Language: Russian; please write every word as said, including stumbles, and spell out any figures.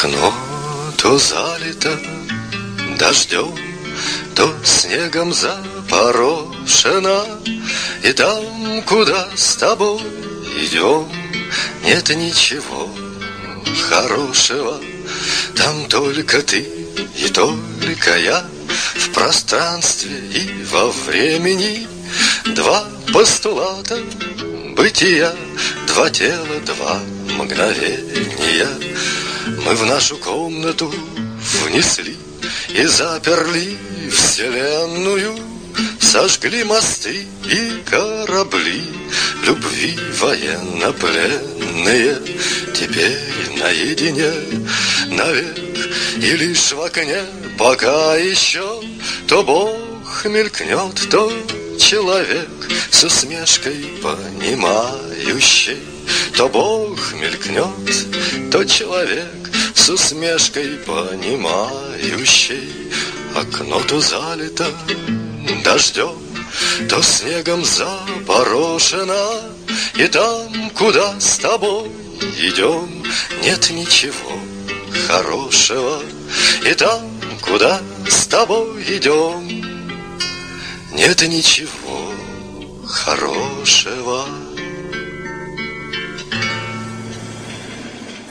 Окно то залито дождем, то снегом запорошено, и там, куда с тобой идем, нет ничего хорошего. Там только ты и только я, в пространстве и во времени. Два постулата бытия, два тела, два мгновения. Мы в нашу комнату внесли и заперли вселенную, сожгли мосты и корабли любви военнопленные. Теперь наедине навек, и лишь в окне пока еще то Бог мелькнет, то человек с усмешкой понимающий. То Бог мелькнет, то человек с усмешкой понимающий. Окно то залито дождем, то снегом запорошено, и там, куда с тобой идем, нет ничего хорошего. И там, куда с тобой идем, нет ничего хорошего.